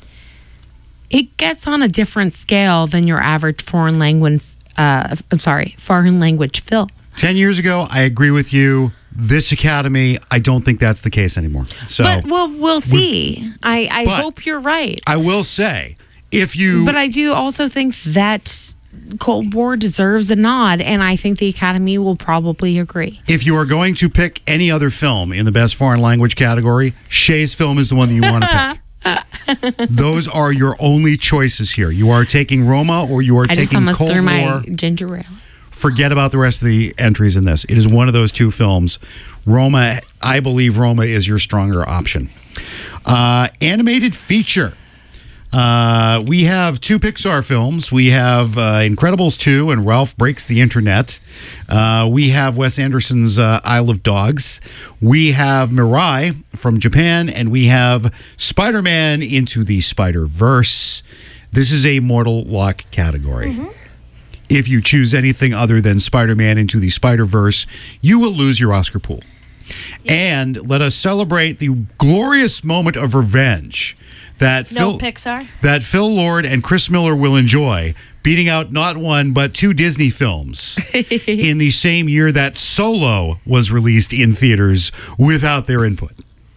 it gets on a different scale than your average foreign language, uh, I'm sorry, foreign language film. Ten years ago, I agree with you. This Academy, I don't think that's the case anymore. So, But we'll we'll see. I, I But- hope you're right. I will say, if you But I do also think that Cold War deserves a nod, and I think the Academy will probably agree. if you are going to pick any other film in the Best Foreign Language category, Shay's film is the one that you want to pick. Those are your only choices here. You are taking Roma or you are I just taking almost Cold threw War. my ginger ale. Forget about the rest of the entries in this. It is one of those two films. Roma, I believe Roma is your stronger option. Uh, animated feature. Uh, we have two Pixar films. We have uh, Incredibles two and Ralph Breaks the Internet. Uh, we have Wes Anderson's uh, Isle of Dogs. We have Mirai from Japan, and we have Spider-Man Into the Spider-Verse. This is a mortal lock category. If you choose anything other than Spider-Man Into the Spider-Verse, you will lose your Oscar pool. And let us celebrate the glorious moment of revenge that No Phil Pixar. that Phil Lord and Chris Miller will enjoy, beating out not one but two Disney films in the same year that Solo was released in theaters without their input.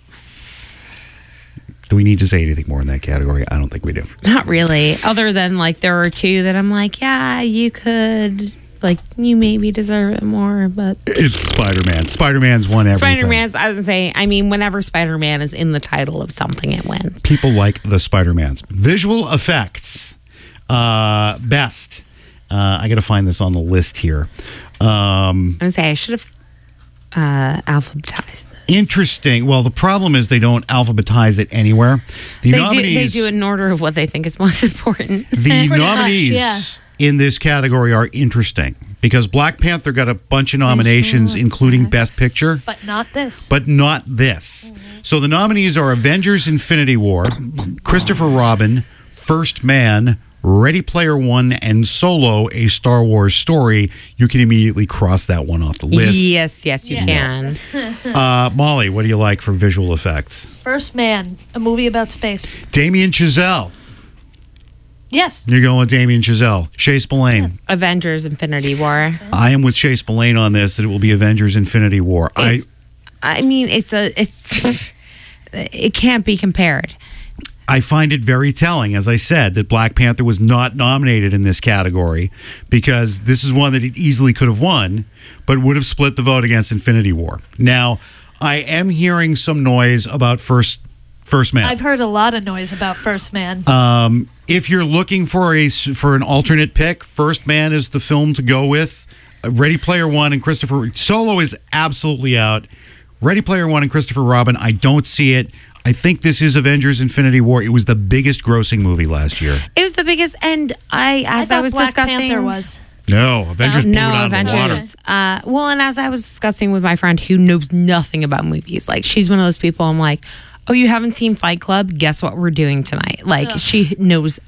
Do we need to say anything more in that category? I don't think we do. Not really. Other than like there are two that I'm like, yeah, you could, like, you maybe deserve it more, but It's Spider-Man. Spider-Man's won everything. Spider-Man's, I was gonna say, I mean, whenever Spider-Man is in the title of something, it wins. People like the Spider-Mans. Visual effects. Uh, best. Uh, I got to find this on the list here. Um, I'm gonna say I should have uh, alphabetized this. interesting. Well, the problem is they don't alphabetize it anywhere. The They do, nominees, they do it in order of what they think is most important. the Pretty much, nominees yeah. in this category are interesting because Black Panther got a bunch of nominations, including Best Picture. But not this. But not this. So the nominees are Avengers Infinity War, Christopher Robin, First Man, Ready Player One, and Solo, A Star Wars Story. You can immediately cross that one off the list. Yes, yes, you Yes. can. Uh, Molly, what do you like for visual effects? First Man, a movie about space. Damien Chazelle. Yes. You're going with Damien Chazelle. Shea Spillane. Yes. Avengers Infinity War. I am with Shea Spillane on this, that it will be Avengers Infinity War. I, It's, I mean, it's a, it's, it can't be compared. I find it very telling, as I said, that Black Panther was not nominated in this category because this is one that it easily could have won, but would have split the vote against Infinity War. Now, I am hearing some noise about First First Man. I've heard a lot of noise about First Man. Um, if you're looking for a for an alternate pick, First Man is the film to go with. Uh, Ready Player One and Christopher Solo is absolutely out. Ready Player One and Christopher Robin, I don't see it. I think this is Avengers Infinity War. It was the biggest grossing movie last year. It was the biggest, and I, I as I, thought was Black discussing, Panther was. No, Avengers blew it no out of the water. Avengers. Uh, well, and as I was discussing with my friend who knows nothing about movies, like she's one of those people. I'm like, oh, you haven't seen Fight Club? Guess what we're doing tonight? Like Ugh. she knows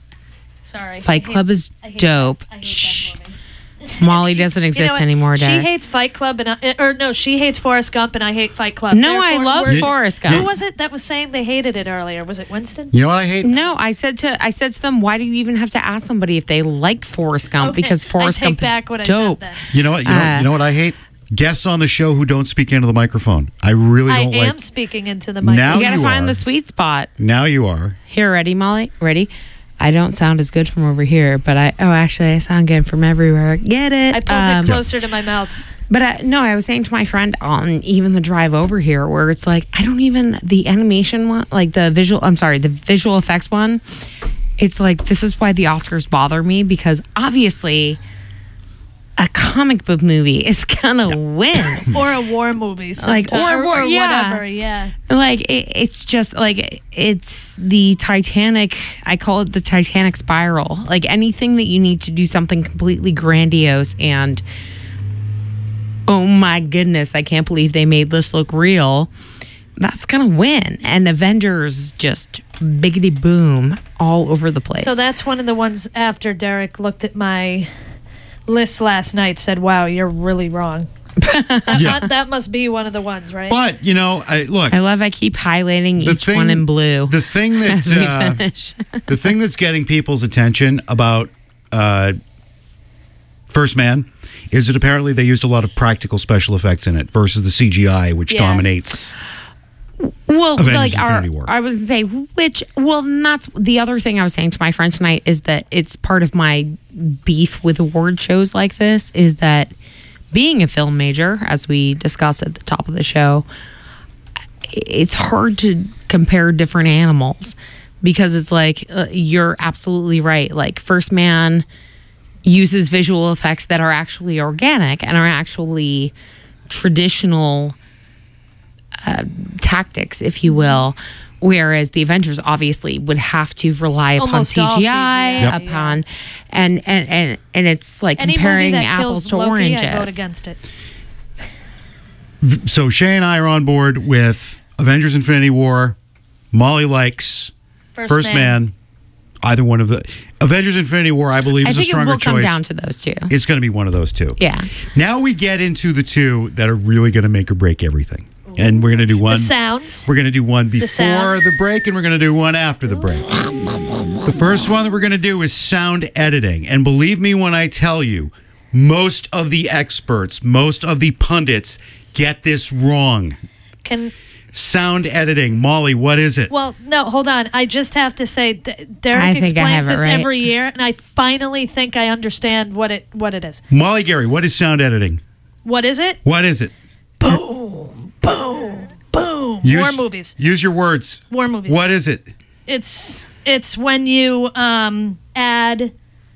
Sorry. Fight I hate- Club is I hate dope. That. I hate Shh. that movie. Molly doesn't You know exist what? anymore, She Derek. hates Fight Club, and I, or no, she hates Forrest Gump, and I hate Fight Club. No, I Therefore, love we're- Forrest Who Gump. was it that was saying they hated it earlier? Was it Winston? You know what I hate? No, I said to I said to them, why do you even have to ask somebody if they like Forrest Gump? Okay, Because Forrest I take Gump back is what I dope. said then. You know what? You know, Uh, you know what I hate? Guests on the show who don't speak into the microphone. I really I don't am like. speaking into the Now microphone. You gotta you find are. the sweet spot. Now you are. Here, ready, Molly? Ready? I don't sound as good from over here, but I oh actually I sound good from everywhere. Get it? I pulled Um, it closer to my mouth. But uh, no, I was saying to my friend on even the drive over here, where it's like I don't even the animation one, like the visual. I'm sorry, the visual effects one. It's like this is why the Oscars bother me because obviously a comic book movie is gonna win. Or a war movie. Like, sometime, or- or- or yeah. whatever, yeah. Like it, it's just like it's the Titanic. I call it the Titanic spiral. Like anything that you need to do something completely grandiose and oh my goodness, I can't believe they made this look real. That's gonna win. And Avengers just biggity boom all over the place. So that's one of the ones after Derek looked at my list last night, said, wow, you're really wrong. that, Yeah. mu- that must be one of the ones, right? But you know, I, look. I love. I keep highlighting the each thing- one in blue. The thing that as we uh, finish. the thing that's getting people's attention about uh, First Man is that apparently they used a lot of practical special effects in it versus the C G I, which Yeah. dominates. Well, Avengers like our, Infinity War. I was gonna say which. Well, and that's the other thing I was saying to my friend tonight is that it's part of my beef with award shows like this is that being a film major, as we discussed at the top of the show, it's hard to compare different animals because it's like uh, you're absolutely right. Like First Man uses visual effects that are actually organic and are actually traditional uh, tactics, if you will. Whereas the Avengers obviously would have to rely upon Almost all C G I, C G I, Yep. upon, and, and and and it's like Any comparing movie that apples kills to Loki, oranges. I vote against it. So Shay and I are on board with Avengers Infinity War. Molly likes First, First Man. Man. Either one of the Avengers: Infinity War, I believe, I is a think it stronger will come choice. down to those two. It's going to be one of those two. Yeah. Now we get into the two that are really going to make or break everything, and we're going to do one. The sounds. We're going to do one before sounds. the break, and we're going to do one after the break. The first one that we're going to do is sound editing, and believe me when I tell you, most of the experts, most of the pundits get this wrong. Can Sound editing. Molly, what is it? well, no, hold on. I just have to say, D- Derek I think I have explains it this right. every year, and I finally think I understand what it what it is. Molly Gary, what is sound editing? What is it? What is it? Boom, boom. Use, War movies. Use your words. War movies. What is it? It's it's when you um add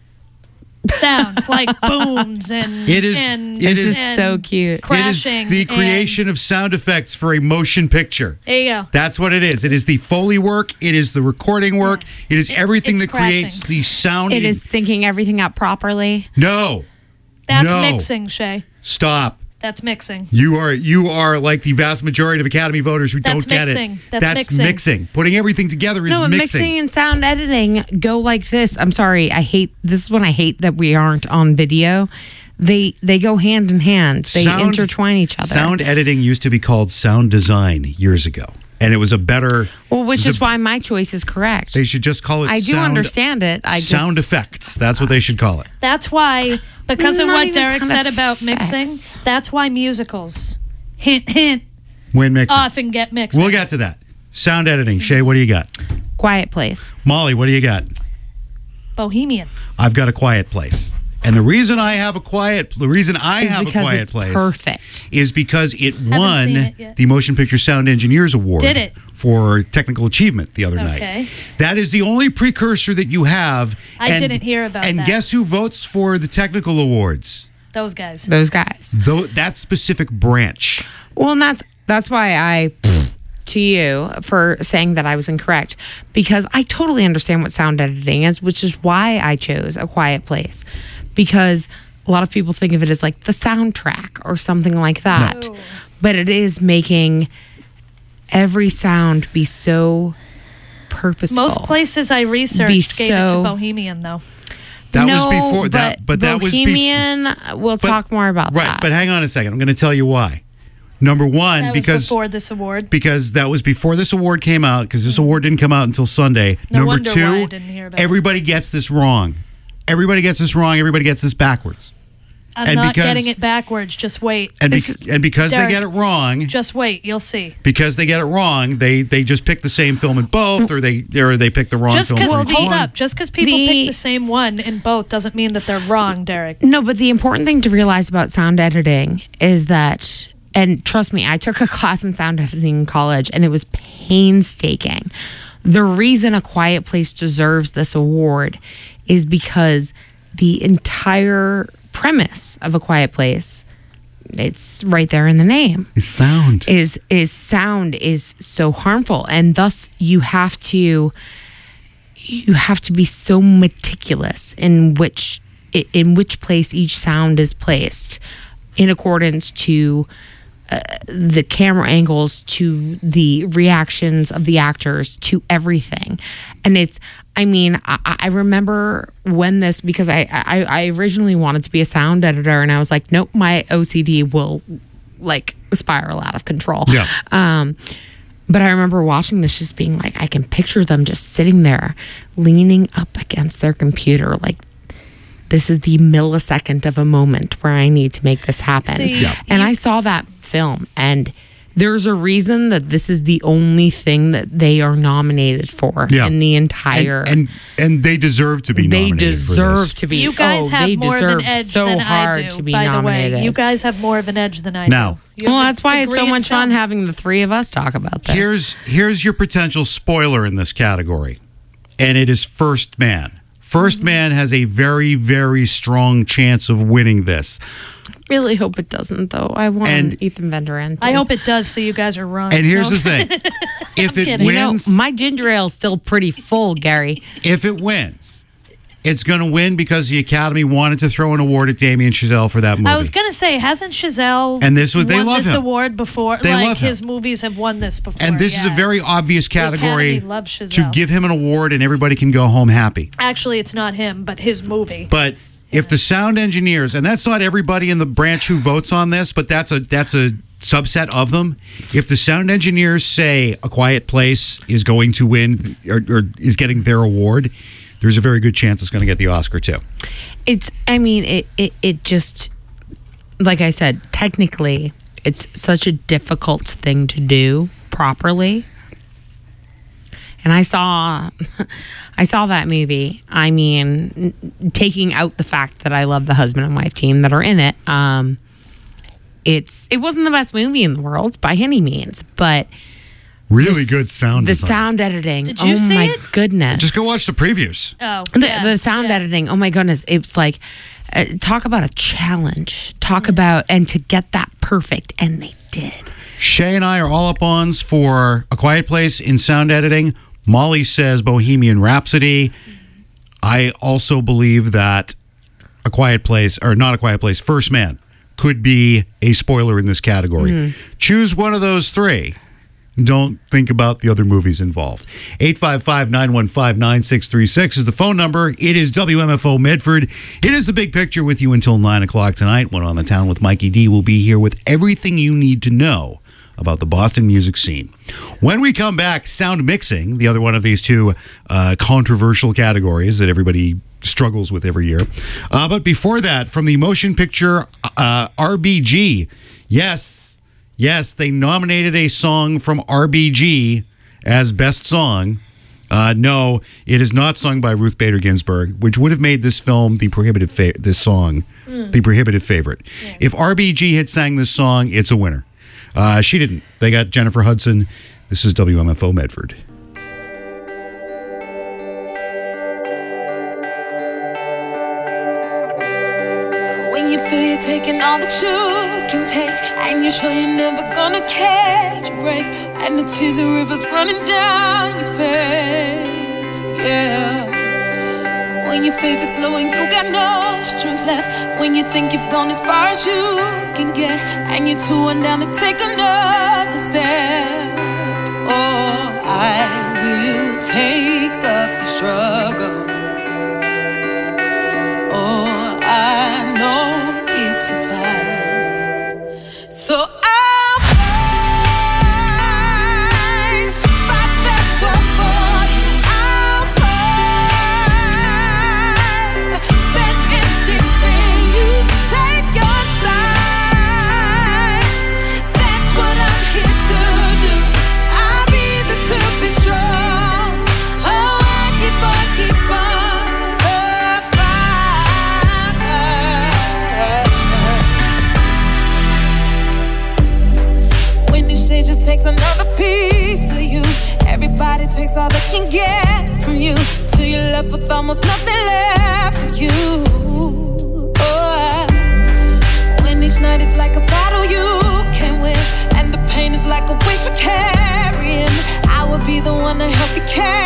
sounds like booms and It is- and, it This is- is and so cute. crashing. It is the creation of sound effects for a motion picture. And, there you go. That's what it is. It is the Foley work. It is the recording work. It is everything it's that creates crashing. the sound. It is syncing everything up properly. No. That's No. mixing, Shay. Stop. That's mixing. You are you are like the vast majority of Academy voters who That's don't get mixing. it. That's mixing. Putting everything together is No, but mixing. mixing and sound editing go like this. I'm sorry. I hate this is when I hate that we aren't on video. They they go hand in hand. They Sound- intertwine each other. Sound editing used to be called sound design years ago, and it was a better. well, which it was is a- why my choice is correct. They should just call it. I do sound, understand it. I sound just, effects. That's what they should call it. That's why, because of Not what even Derek sound said about effects. mixing, that's why musicals, hint, hint, When mixing, often get mixed. we'll get to that. Sound editing. Shay, what do you got? Quiet Place. Molly, what do you got? Bohemian. I've got A Quiet Place. And the reason I have a quiet, the reason I Is have a because quiet it's place, perfect. is because it seen won it yet. the Motion Picture Sound Engineers Award. Did it? For technical achievement the other Okay. night. That is the only precursor that you have. I and, didn't hear about And that. guess who votes for the technical awards? Those guys. Those guys. Though that specific branch. Well, and that's that's why I to you for saying that I was incorrect, because I totally understand what sound editing is, which is why I chose A Quiet Place, because a lot of people think of it as like the soundtrack or something like that, No. but it is making every sound be so purposeful. Most places I researched gave it so- to Bohemian, though. That no, was before that, but that was before. Bohemian. We'll talk more about right, that. but hang on a second. I'm going to tell you why. Number one, That was because before this award. because that was before this award came out, because this award didn't come out until Sunday. No Number wonder two, why I didn't hear about it. everybody gets this wrong. Everybody gets this wrong. Everybody gets this backwards. I'm and not because- getting it backwards. Just wait. And, This bec- is- and because Derek, they get it wrong, Just wait. You'll see. because they get it wrong, they they just pick the same film in both, or they or they pick the wrong Just film because, for each hold one. up. Just because people The- pick the same one in both doesn't mean that they're wrong, Derek. No, but the important thing to realize about sound editing is that, and trust me, I took a class in sound editing in college and it was painstaking. The reason A Quiet Place deserves this award is because the entire premise of A Quiet Place, it's right there in the name, It's sound. is is sound is so harmful, and thus you have to you have to be so meticulous in which in which place each sound is placed in accordance to uh, the camera angles, to the reactions of the actors, to everything. And it's, I mean, I, I remember when this, because I, I, I originally wanted to be a sound editor, and I was like, nope, my O C D will like spiral out of control. Yeah. Um, but I remember watching this, just being like, I can picture them just sitting there, leaning up against their computer, like, this is the millisecond of a moment where I need to make this happen. See, Yeah. And I saw that film, and there's a reason that this is the only thing that they are nominated for Yeah. in the entire. and, and and they deserve to be they nominated for deserve this. to be. You guys oh, have they more of deserve an edge so than hard I do, to be by nominated. the way. You guys have more of an edge than I do. Now- You have well, a that's why it's so degree in much fun film. having the three of us talk about this. Here's here's your potential spoiler in this category, and it is First Man. First Mm-hmm. Man has a very, very strong chance of winning this. really hope it doesn't, though. I want And- Ethan Van Der End. I hope it does, so you guys are wrong. And here's No. the thing: if it kidding. You know, wins, my ginger ale's still pretty full, Gary. if it wins, it's going to win because the Academy wanted to throw an award at Damien Chazelle for that movie. I was gonna say, hasn't Chazelle And this was- they won love this him. award before? They like love him. his movies have won this before. and this is a yeah. very obvious category Academy loves to Chazelle. give him an award and everybody can go home happy. Actually, it's not him, but his movie. But if the sound engineers, and that's not everybody in the branch who votes on this, but that's a that's a subset of them. If the sound engineers say A Quiet Place is going to win or, or is getting their award, there's a very good chance it's going to get the Oscar too. It's, I mean, it, it, it just, like I said, technically, it's such a difficult thing to do properly. And I saw, I saw that movie. I mean, n- taking out the fact that I love the husband and wife team that are in it. Um, it's it wasn't the best movie in the world by any means, but Really the, good sound The design. sound editing. Did you oh see my it? goodness! Just go watch the previews. Oh, The, yeah, the sound yeah. editing, oh my goodness, it's like, uh, talk about a challenge. Talk about, and to get that perfect, and they did. Shay and I are all up ons for A Quiet Place in sound editing. Molly says Bohemian Rhapsody. I also believe that A Quiet Place, or not A Quiet Place, First Man could be a spoiler in this category. Choose one of those three. Don't think about the other movies involved. eight five five, nine one five, nine six three six is the phone number. It is W M F O Medford. It is The Big Picture with you until nine o'clock tonight. When On the Town with Mikey D will be here with everything you need to know about the Boston music scene. When we come back, sound mixing, the other one of these two uh, controversial categories that everybody struggles with every year. Uh, but before that, from the motion picture uh, R B G, yes, yes, they nominated a song from R B G as best song. Uh, no, it is not sung by Ruth Bader Ginsburg, which would have made this film the prohibitive fa- this song the prohibitive favorite. If R B G had sang this song, it's a winner. Uh, she didn't. They got Jennifer Hudson. This is W M F O Medford. When you feel you're taking all that you can take, and you're sure you're never gonna catch a break, and the tears are rivers running down your face, yeah. When your faith is low and you got no strength left, when you think you've gone as far as you can get, and you're too worn down to take another step, oh, I will take up the struggle. Oh, I know it's a fight. So I'll fight, fight that war for you. I'll fight, stand and defend you. Take your side. That's what I'm here to do. I'll be the to be strong. Oh, I keep on, keep on. It just takes another piece of you. Everybody takes all they can get from you, till you're left with almost nothing left of you. Oh, when each night is like a battle you can win, and the pain is like a weight you're carrying, I will be the one to help you carry